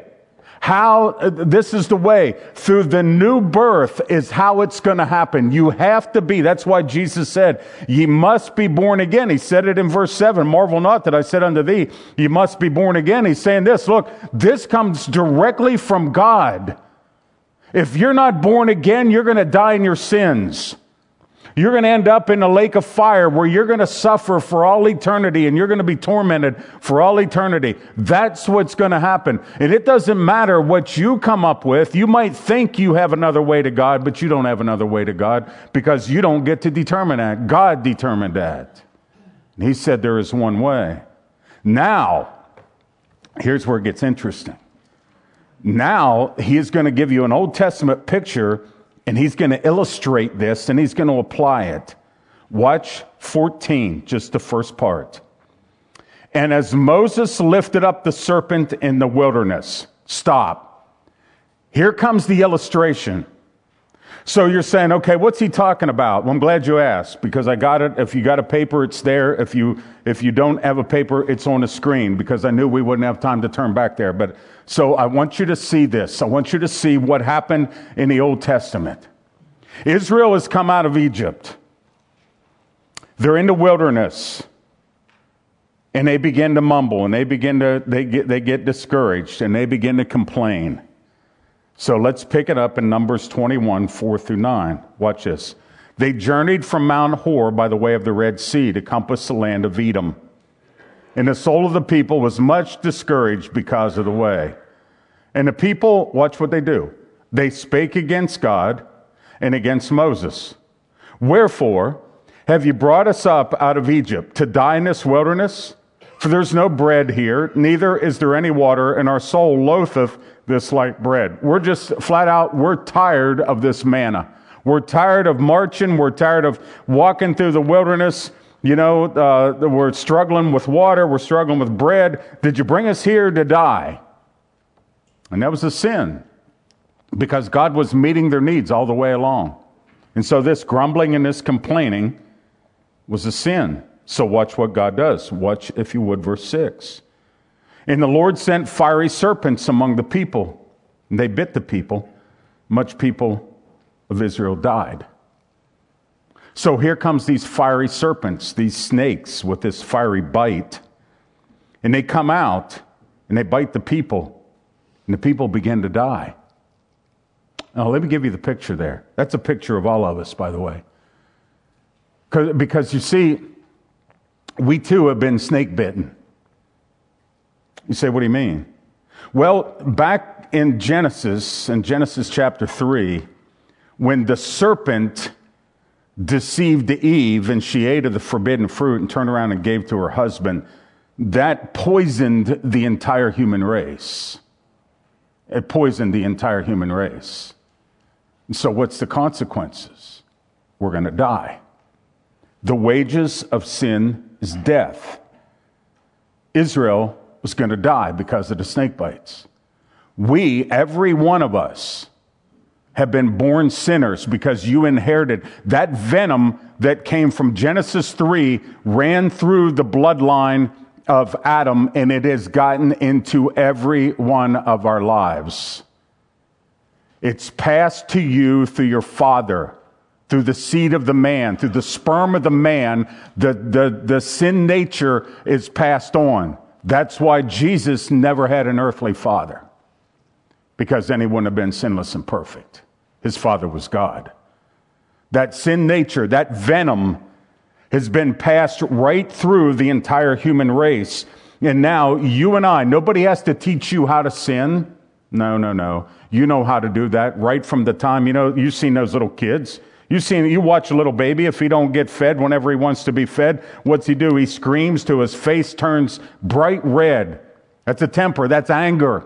This is the way. Through the new birth is how it's going to happen. You have to be. That's why Jesus said, ye must be born again. He said it in verse 7. Marvel not that I said unto thee, ye must be born again. He's saying this. Look, this comes directly from God. If you're not born again, you're going to die in your sins. You're going to end up in a lake of fire where you're going to suffer for all eternity and you're going to be tormented for all eternity. That's what's going to happen. And it doesn't matter what you come up with. You might think you have another way to God, but you don't have another way to God because you don't get to determine that. God determined that. And He said there is one way. Now, here's where it gets interesting. Now, He is going to give you an Old Testament picture. And He's going to illustrate this, and He's going to apply it. Watch 14, just the first part. And as Moses lifted up the serpent in the wilderness. Stop. Here comes the illustration. So you're saying, okay, what's he talking about? Well, I'm glad you asked, because I got it. If you got a paper, it's there. If you don't have a paper, it's on the screen, because I knew we wouldn't have time to turn back there. But so I want you to see this. I want you to see what happened in the Old Testament. Israel has come out of Egypt. They're in the wilderness. And they begin to mumble, and they get discouraged, and they begin to complain. So let's pick it up in Numbers 21, 4 through 9. Watch this. They journeyed from Mount Hor by the way of the Red Sea to compass the land of Edom. And the soul of the people was much discouraged because of the way. And the people, watch what they do. They spake against God and against Moses. Wherefore have you brought us up out of Egypt to die in this wilderness? For there's no bread here, neither is there any water, and our soul loatheth this light bread. We're just flat out, we're tired of this manna. We're tired of marching. We're tired of walking through the wilderness. You know, we're struggling with water. We're struggling with bread. Did you bring us here to die? And that was a sin, because God was meeting their needs all the way along. And so this grumbling and this complaining was a sin. So watch what God does. Watch, if you would, verse 6. And the Lord sent fiery serpents among the people, and they bit the people. Much people of Israel died. So here comes these fiery serpents, these snakes with this fiery bite. And they come out, and they bite the people, and the people begin to die. Now, let me give you the picture there. That's a picture of all of us, by the way. Because you see, we too have been snake bitten. You say, what do you mean? Well, back in Genesis chapter 3, when the serpent deceived Eve and she ate of the forbidden fruit and turned around and gave to her husband, that poisoned the entire human race. It poisoned the entire human race. And so what's the consequences? We're going to die. The wages of sin is death. Israel was going to die because of the snake bites. We, every one of us, have been born sinners because you inherited that venom that came from Genesis 3, ran through the bloodline of Adam, and it has gotten into every one of our lives. It's passed to you through your father, through the seed of the man, through the sperm of the man. The sin nature is passed on. That's why Jesus never had an earthly father, because then he wouldn't have been sinless and perfect. His father was God. That sin nature, that venom, has been passed right through the entire human race. And now you and I, nobody has to teach you how to sin. No. You know how to do that right from the time, you've seen those little kids. You watch a little baby, if he don't get fed whenever he wants to be fed, what's he do? He screams till his face turns bright red. That's a temper. That's anger.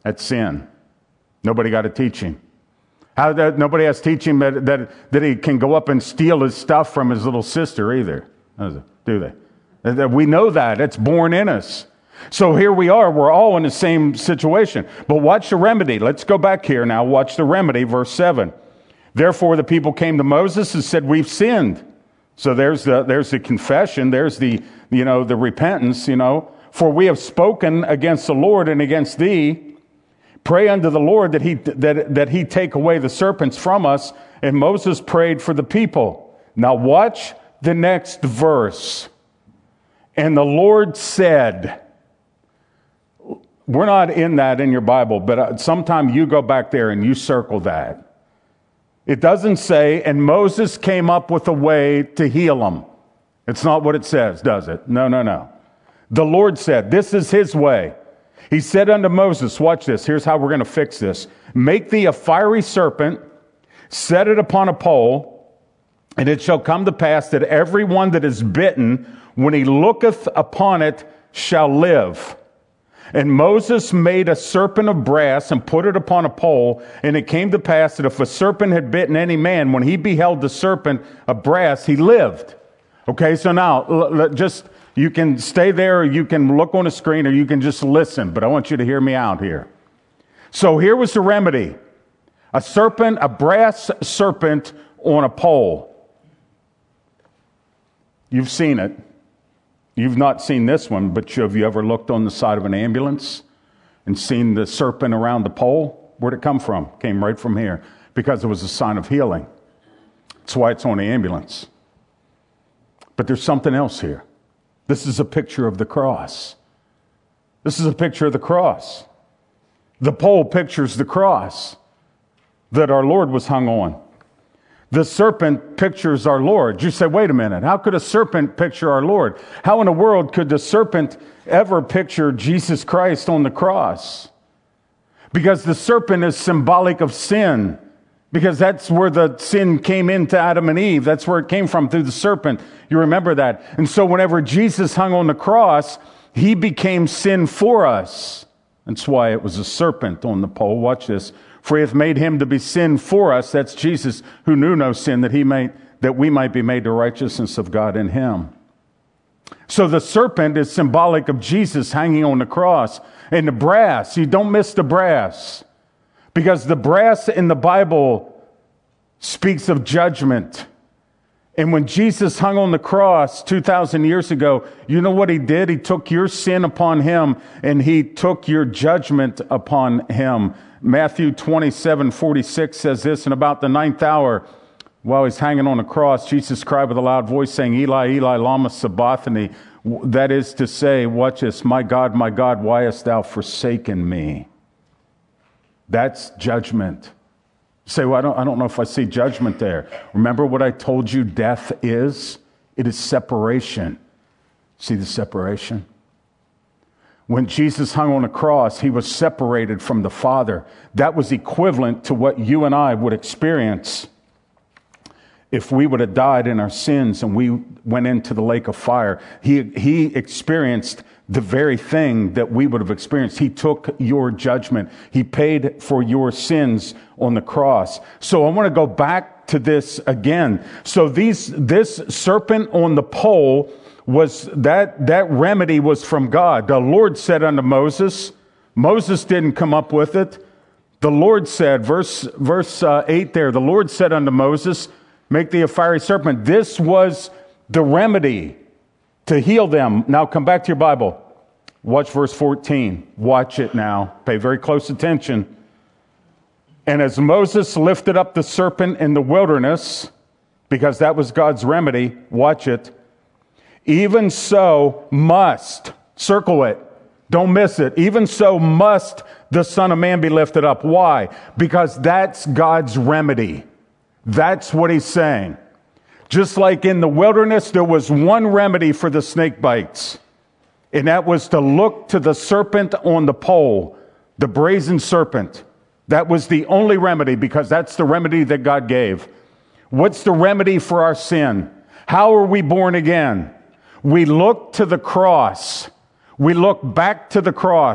at sin. Nobody got to teach him. Nobody has to teach him that he can go up and steal his stuff from his little sister either, do they? We know that. It's born in us. So here we are. We're all in the same situation. But watch the remedy. Let's go back here now. Watch the remedy, verse 7. Therefore the people came to Moses and said, we've sinned. So there's the confession. There's the repentance, For we have spoken against the Lord and against thee. Pray unto the Lord that he take away the serpents from us. And Moses prayed for the people. Now watch the next verse. And the Lord said, we're not in that in your Bible, but sometime you go back there and you circle that. It doesn't say, and Moses came up with a way to heal them. It's not what it says, does it? No. The Lord said, this is his way. He said unto Moses, watch this, here's how we're going to fix this. Make thee a fiery serpent, set it upon a pole, and it shall come to pass that every one that is bitten, when he looketh upon it, shall live. And Moses made a serpent of brass and put it upon a pole. And it came to pass that if a serpent had bitten any man, when he beheld the serpent of brass, he lived. Okay, so now you can stay there, or you can look on a screen, or you can just listen. But I want you to hear me out here. So here was the remedy. A brass serpent on a pole. You've seen it. You've not seen this one, but have you ever looked on the side of an ambulance and seen the serpent around the pole? Where'd it come from? Came right from here, because it was a sign of healing. That's why it's on the ambulance. But there's something else here. This is a picture of the cross. This is a picture of the cross. The pole pictures the cross that our Lord was hung on. The serpent pictures our Lord. You say, wait a minute, how could a serpent picture our Lord? How in the world could the serpent ever picture Jesus Christ on the cross? Because the serpent is symbolic of sin. Because that's where the sin came into Adam and Eve. That's where it came from, through the serpent. You remember that. And so whenever Jesus hung on the cross, he became sin for us. That's why it was a serpent on the pole. Watch this. For he hath made him to be sin for us. That's Jesus, who knew no sin, that we might be made the righteousness of God in him. So the serpent is symbolic of Jesus hanging on the cross. And the brass, you don't miss the brass. Because the brass in the Bible speaks of judgment. And when Jesus hung on the cross 2,000 years ago, you know what he did? He took your sin upon him, and he took your judgment upon him. Matthew 27:46 says this, and about the 9th hour, while he's hanging on the cross, Jesus cried with a loud voice, saying, Eli, Eli, lama sabachthani. That is to say, watch this, my God, why hast thou forsaken me? That's judgment. You say, well, I don't know if I see judgment there. Remember what I told you death is? It is separation. See the separation? When Jesus hung on a cross, he was separated from the Father. That was equivalent to what you and I would experience if we would have died in our sins and we went into the lake of fire. He experienced the very thing that we would have experienced. He took your judgment. He paid for your sins on the cross. So I want to go back to this again. So this serpent on the pole was that remedy was from God. The Lord said unto Moses didn't come up with it. The Lord said, verse 8 there, the Lord said unto Moses, make thee a fiery serpent. This was the remedy to heal them. Now come back to your Bible. Watch verse 14. Watch it now. Pay very close attention. And as Moses lifted up the serpent in the wilderness, because that was God's remedy, watch it, even so must, circle it, don't miss it, even so must the Son of Man be lifted up. Why? Because that's God's remedy. That's what he's saying. Just like in the wilderness, there was one remedy for the snake bites, and that was to look to the serpent on the pole, the brazen serpent. That was the only remedy, because that's the remedy that God gave. What's the remedy for our sin? How are we born again? We look to the cross. We look back to the cross.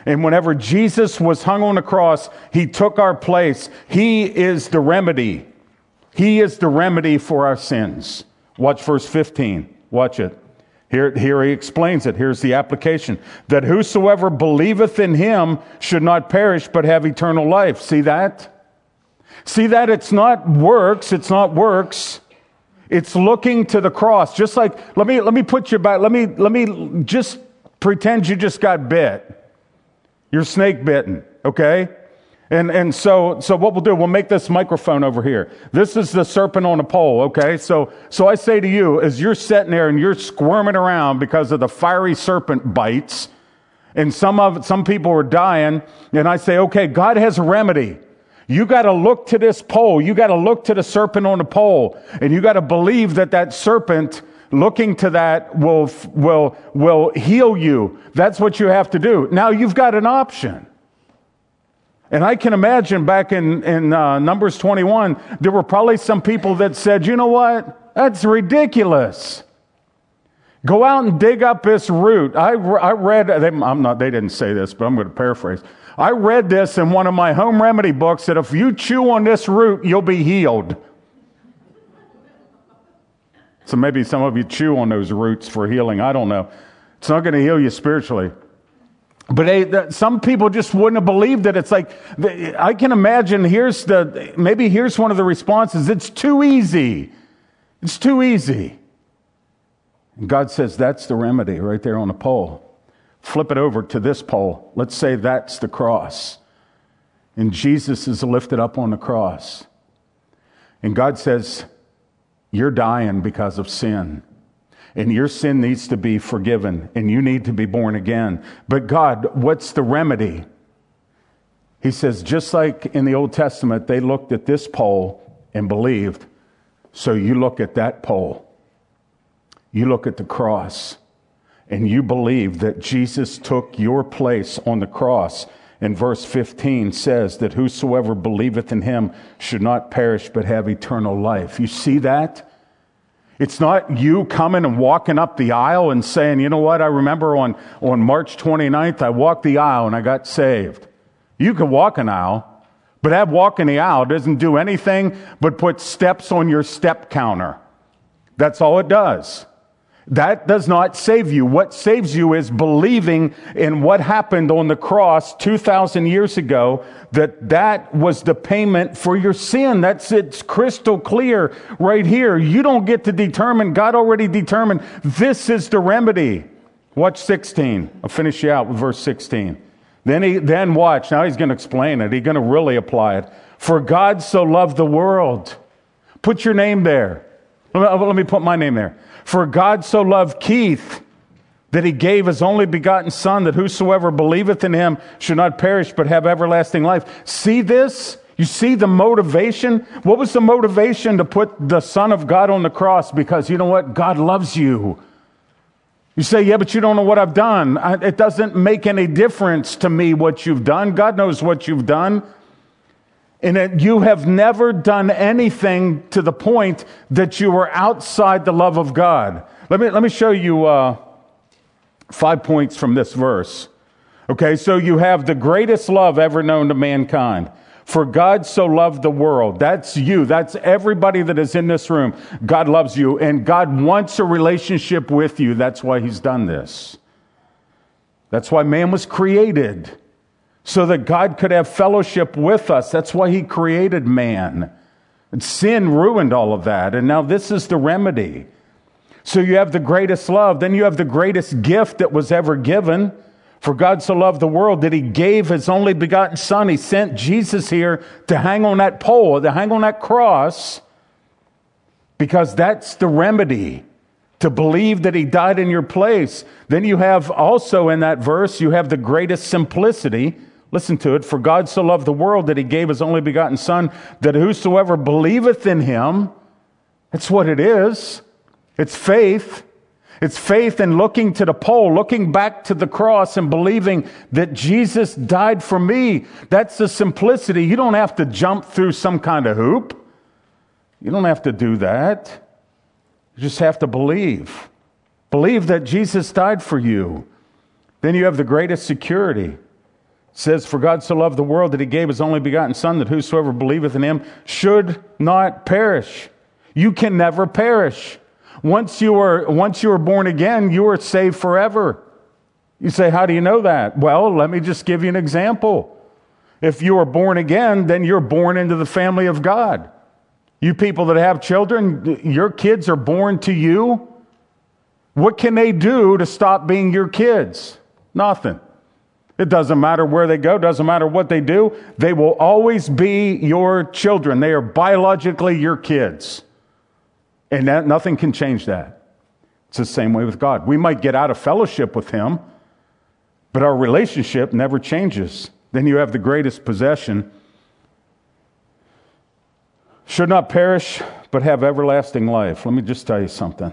And whenever Jesus was hung on the cross, he took our place. He is the remedy. He is the remedy for our sins. Watch verse 15. Watch it. Here he explains it. Here's the application. That whosoever believeth in him should not perish, but have eternal life. See that? See that? It's not works. It's not works. It's looking to the cross. Just like, let me put you back. Let me just pretend you just got bit. You're snake bitten, okay? And so what we'll do, we'll make this microphone over here. This is the serpent on a pole, okay? So I say to you, as you're sitting there and you're squirming around because of the fiery serpent bites, and some people are dying, and I say, okay, God has a remedy. You got to look to this pole. You got to look to the serpent on the pole, and you got to believe that serpent looking to that will heal you. That's what you have to do. Now you've got an option. And I can imagine back in Numbers 21, there were probably some people that said, you know what? That's ridiculous. Go out and dig up this root. I read, they didn't say this, but I'm going to paraphrase. I read this in one of my home remedy books that if you chew on this root, you'll be healed. So maybe some of you chew on those roots for healing. I don't know. It's not going to heal you spiritually. But some people just wouldn't have believed it. It's like, I can imagine, here's one of the responses. It's too easy. It's too easy. And God says, that's the remedy right there on the pole. Flip it over to this pole. Let's say that's the cross. And Jesus is lifted up on the cross. And God says, you're dying because of sin. And your sin needs to be forgiven. And you need to be born again. But God, what's the remedy? He says, just like in the Old Testament, they looked at this pole and believed. So you look at that pole. You look at the cross. And you believe that Jesus took your place on the cross. And verse 15 says that whosoever believeth in him should not perish but have eternal life. You see that? It's not you coming and walking up the aisle and saying, you know what, I remember on March 29th, I walked the aisle and I got saved. You can walk an aisle, but that walking the aisle doesn't do anything but put steps on your step counter. That's all it does. That does not save you. What saves you is believing in what happened on the cross 2,000 years ago, that was the payment for your sin. It's crystal clear right here. You don't get to determine. God already determined. This is the remedy. Watch 16. I'll finish you out with verse 16. Then watch. Now he's going to explain it. He's going to really apply it. For God so loved the world. Put your name there. Let me put my name there. For God so loved Keith that he gave his only begotten Son, that whosoever believeth in him should not perish but have everlasting life. See this? You see the motivation? What was the motivation to put the Son of God on the cross? Because you know what? God loves you. You say, yeah, but you don't know what I've done. It doesn't make any difference to me what you've done. God knows what you've done. And that you have never done anything to the point that you were outside the love of God. Let me show you 5 points from this verse. Okay, so you have the greatest love ever known to mankind. For God so loved the world. That's you. That's everybody that is in this room. God loves you, and God wants a relationship with you. That's why he's done this. That's why man was created. So that God could have fellowship with us. That's why he created man. And sin ruined all of that. And now this is the remedy. So you have the greatest love. Then you have the greatest gift that was ever given. For God so loved the world that he gave his only begotten Son. He sent Jesus here to hang on that pole, to hang on that cross. Because that's the remedy. To believe that he died in your place. Then you have also in that verse, you have the greatest simplicity. Listen to it. For God so loved the world that he gave his only begotten Son, that whosoever believeth in him, that's what it is. It's faith. It's faith in looking to the pole, looking back to the cross and believing that Jesus died for me. That's the simplicity. You don't have to jump through some kind of hoop. You don't have to do that. You just have to believe. Believe that Jesus died for you. Then you have the greatest security. says, "For God so loved the world that he gave his only begotten Son, that whosoever believeth in him should not perish." You can never perish. Once you are born again, you are saved forever. You say, "How do you know that?" Well, let me just give you an example. If you are born again, then you're born into the family of God. You people that have children, your kids are born to you. What can they do to stop being your kids? Nothing. It doesn't matter where they go, doesn't matter what they do. They will always be your children. They are biologically your kids. And nothing can change that. It's the same way with God. We might get out of fellowship with him, but our relationship never changes. Then you have the greatest possession. Should not perish, but have everlasting life. Let me just tell you something.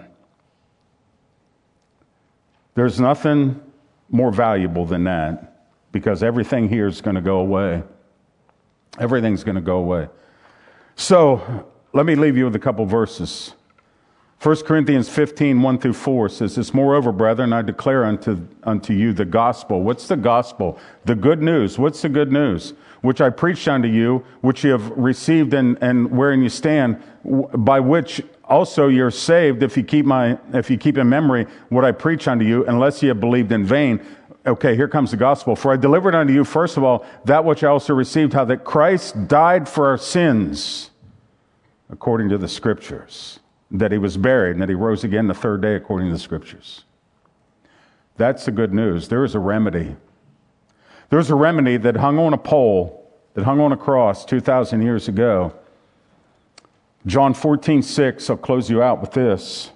There's nothing more valuable than that, because everything here is going to go away. Everything's going to go away. So, let me leave you with a couple verses. 1 Corinthians 15, 1 through 4 says this, "Moreover, brethren, I declare unto you the gospel." What's the gospel? The good news. What's the good news? "Which I preached unto you, which you have received and wherein you stand, by which also you're saved, if you keep in memory what I preach unto you, unless ye have believed in vain." Okay, here comes the gospel. "For I delivered unto you, first of all, that which I also received, how that Christ died for our sins, according to the Scriptures, that he was buried, and that he rose again the third day, according to the Scriptures." That's the good news. There is a remedy. There's a remedy that hung on a pole, that hung on a cross 2,000 years ago. John 14:6, I'll close you out with this.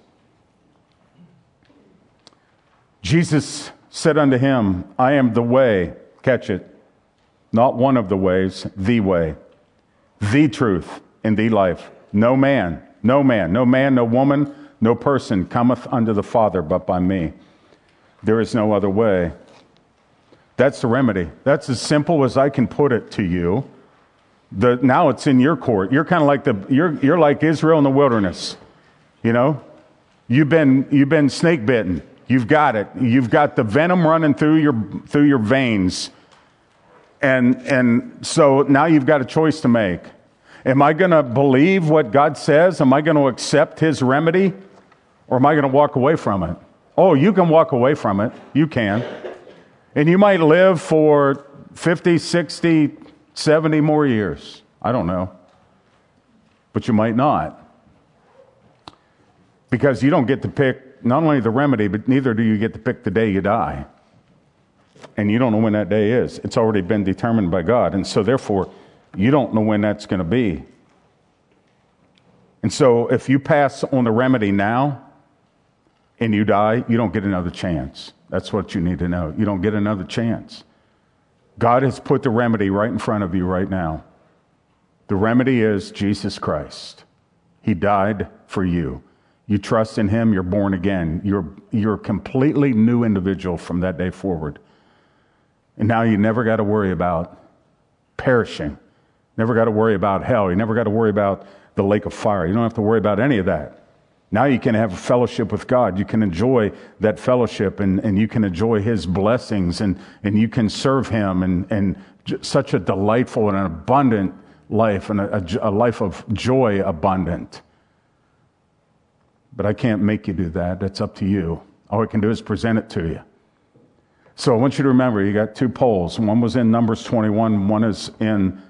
Jesus said unto him, "I am the way," catch it, not one of the ways, the way, the truth, and the life. No man, no woman, no person cometh unto the Father but by me. There is no other way. That's the remedy. That's as simple as I can put it to you. Now it's in your court. You're kind of like you're like Israel in the wilderness. You know, you've been snake bitten. You've got it. You've got the venom running through your veins, and so now you've got a choice to make. Am I going to believe what God says? Am I going to accept his remedy, or am I going to walk away from it? Oh, you can walk away from it. You can, and you might live for 50, 60. 70 more years. I don't know. But you might not. Because you don't get to pick not only the remedy, but neither do you get to pick the day you die. And you don't know when that day is. It's already been determined by God. And so therefore, you don't know when that's going to be. And so if you pass on the remedy now and you die, you don't get another chance. That's what you need to know. You don't get another chance. God has put the remedy right in front of you right now. The remedy is Jesus Christ. He died for you. You trust in him, you're born again. You're a completely new individual from that day forward. And now you never got to worry about perishing. Never got to worry about hell. You never got to worry about the lake of fire. You don't have to worry about any of that. Now you can have a fellowship with God. You can enjoy that fellowship, and you can enjoy his blessings, and you can serve him, and such a delightful and an abundant life, and a life of joy abundant. But I can't make you do that. That's up to you. All I can do is present it to you. So I want you to remember, you got two poles. One was in Numbers 21, one is in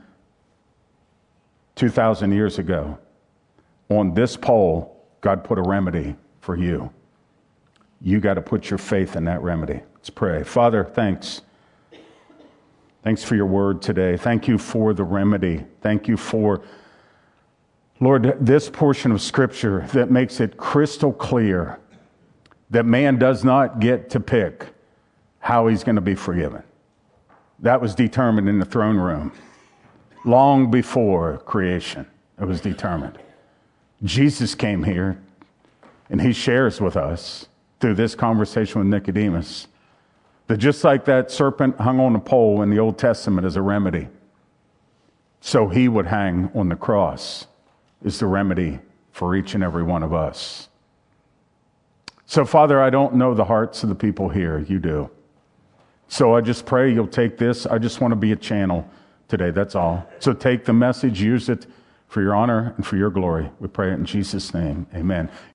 2,000 years ago. On this pole, God put a remedy for you. You got to put your faith in that remedy. Let's pray. Father, thanks. Thanks for your word today. Thank you for the remedy. Thank you for, Lord, this portion of Scripture that makes it crystal clear that man does not get to pick how he's going to be forgiven. That was determined in the throne room. Long before creation, it was determined. Jesus came here, and he shares with us through this conversation with Nicodemus that just like that serpent hung on a pole in the Old Testament as a remedy, so he would hang on the cross is the remedy for each and every one of us. So, Father, I don't know the hearts of the people here. You do. So I just pray you'll take this. I just want to be a channel today. That's all. So take the message, use it for your honor and for your glory. We pray it in Jesus' name. Amen.